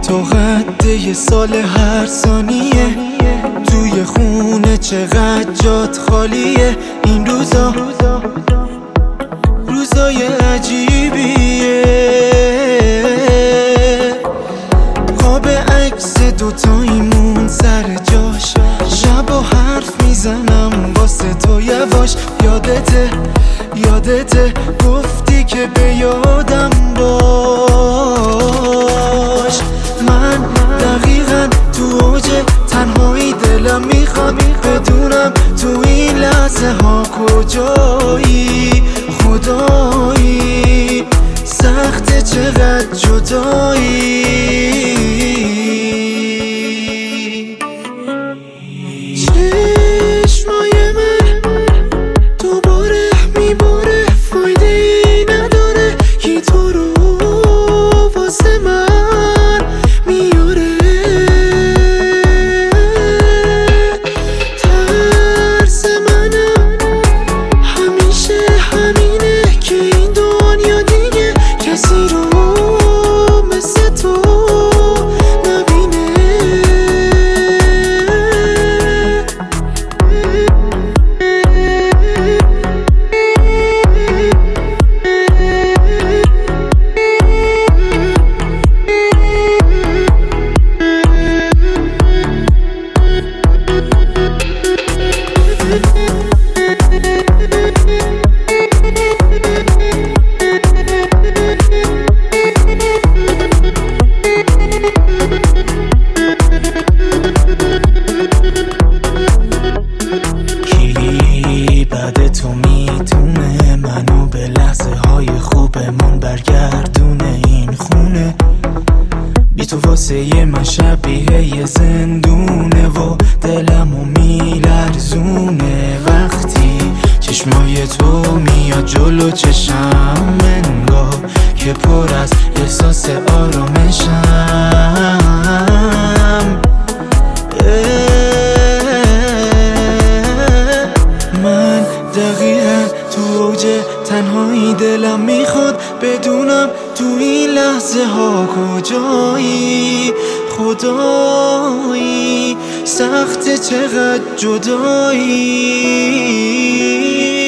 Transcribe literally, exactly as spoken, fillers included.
تو قد یه سال هر ثانیه توی خونه چقدر جات خالیه. این روزا روزای عجیبیه. قاب عکس دوتاییمون سر جاش، شبا حرف میزنم واسه تو یواش. یادته یادته گفتی که به یادم باش. من دقیقا تو اوج تنهایی دلم میخواد بدونم تو این لحظه ها کجایی. خدایی سخته چقدر جدایی. چشمای من دوباره میباره، فایده ای نداره کی تو رو واسه من میاره. ترس منم همیشه همینه که این دنیا دیگه کسی رو مثل تو نبینه. کی بعد تو میتونه منو به لحظه های خوبمون برگردونه. این خونه بی تو واسه من شبیه یه زندونه و دلمو میلرزونه. وقتی چشمای تو میاد جلو چشم انگار که پر از احساس آرامشم. من دقیقا تو اوج تنهایی دلم میخواد بدونم تو این لحظه ها کجایی. خدایی سخته چقدر جدایی.